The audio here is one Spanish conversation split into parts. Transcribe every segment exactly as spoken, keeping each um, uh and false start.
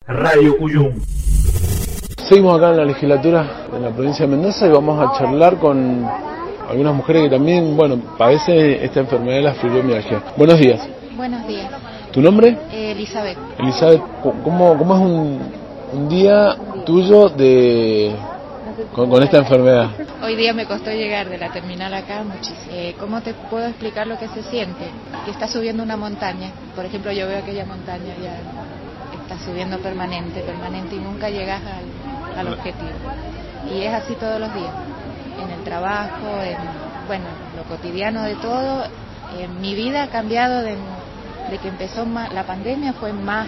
Radio Cuyum. Seguimos acá en la legislatura de la provincia de Mendoza y vamos a charlar con algunas mujeres que también, bueno, padecen esta enfermedad de la fibromialgia. Buenos días. Buenos días. ¿Tu nombre? Eh, Elizabeth. Elizabeth, ¿cómo, cómo es un, un día tuyo de con, con esta enfermedad? Hoy día me costó llegar de la terminal acá muchísimo. Eh, ¿Cómo te puedo explicar lo que se siente? Que estás subiendo una montaña. Por ejemplo, yo veo aquella montaña ya está subiendo permanente, permanente y nunca llegas al, al objetivo. Y es así todos los días. En el trabajo, en bueno, lo cotidiano de todo. En mi vida ha cambiado de, de que empezó más, la pandemia fue más,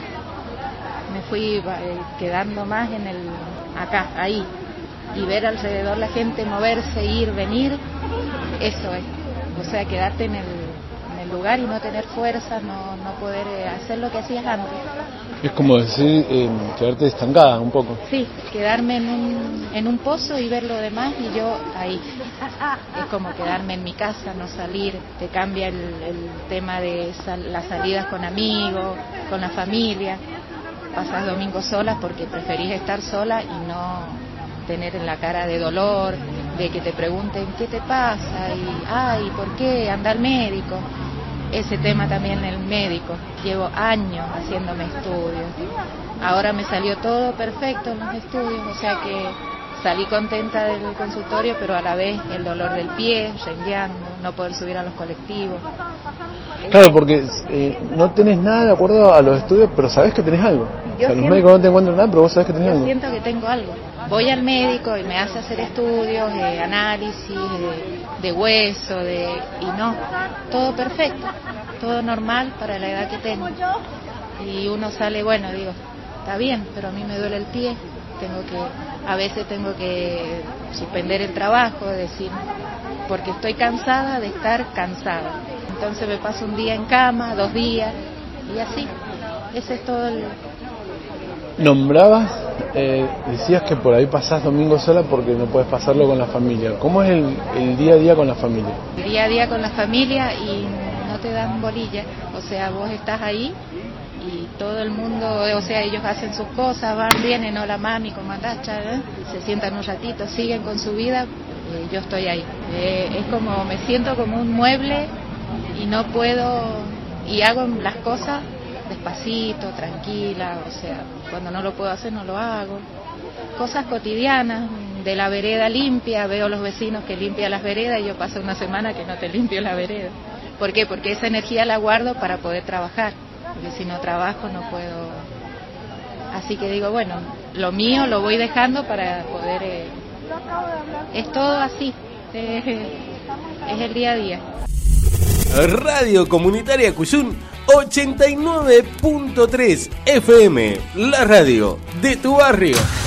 me fui eh, quedando más en el acá, ahí. Y ver alrededor la gente moverse, ir, venir, eso es. O sea, quedarte en el, en el lugar y no tener fuerza, no, no poder eh, hacer lo que hacías antes. Es como decir, eh, quedarte estancada un poco. Sí, quedarme en un, en un pozo y ver lo demás y yo ahí. Es como quedarme en mi casa, no salir. Te cambia el, el tema de sal, las salidas con amigos, con la familia. Pasas domingos solas porque preferís estar sola y no tener en la cara de dolor, de que te pregunten qué te pasa y ay, ¿por qué? Anda al médico. Ese tema también el médico. Llevo años haciéndome estudios. Ahora me salió todo perfecto en los estudios, o sea que salí contenta del consultorio, pero a la vez el dolor del pie, rengueando, no poder subir a los colectivos. Claro, porque eh, no tenés nada de acuerdo a los estudios, pero sabés que tenés algo. Yo o sea, siento, los médicos no te encuentran nada, pero vos sabés que tenés yo algo. siento que tengo algo. Voy al médico y me hace hacer estudios, eh, análisis de, de hueso, de y no, todo perfecto, todo normal para la edad que tengo. Y uno sale, bueno, digo, está bien, pero a mí me duele el pie, tengo que, a veces tengo que suspender el trabajo, decir, porque estoy cansada de estar cansada. Entonces me paso un día en cama, dos días, y así, ese es todo el... Nombrabas, eh, decías que por ahí pasás domingo sola porque no puedes pasarlo con la familia. ¿Cómo es el, el día a día con la familia? El día a día con la familia y no te dan bolilla, o sea, vos estás ahí y todo el mundo, o sea, ellos hacen sus cosas, van, vienen, hola mami, ¿cómo andás? ¿Eh? Se sientan un ratito, siguen con su vida, eh, yo estoy ahí. Eh, es como, me siento como un mueble y no puedo, y hago las cosas despacito, tranquila, o sea, cuando no lo puedo hacer no lo hago. Cosas cotidianas, de la vereda limpia, veo a los vecinos que limpian las veredas y yo paso una semana que no te limpio la vereda. ¿Por qué? Porque esa energía la guardo para poder trabajar, porque si no trabajo no puedo. Así que digo, bueno, lo mío lo voy dejando para poder... Eh... Es todo así, es, es el día a día. Radio Comunitaria Cuyum ochenta y nueve punto tres F M, la radio de tu barrio.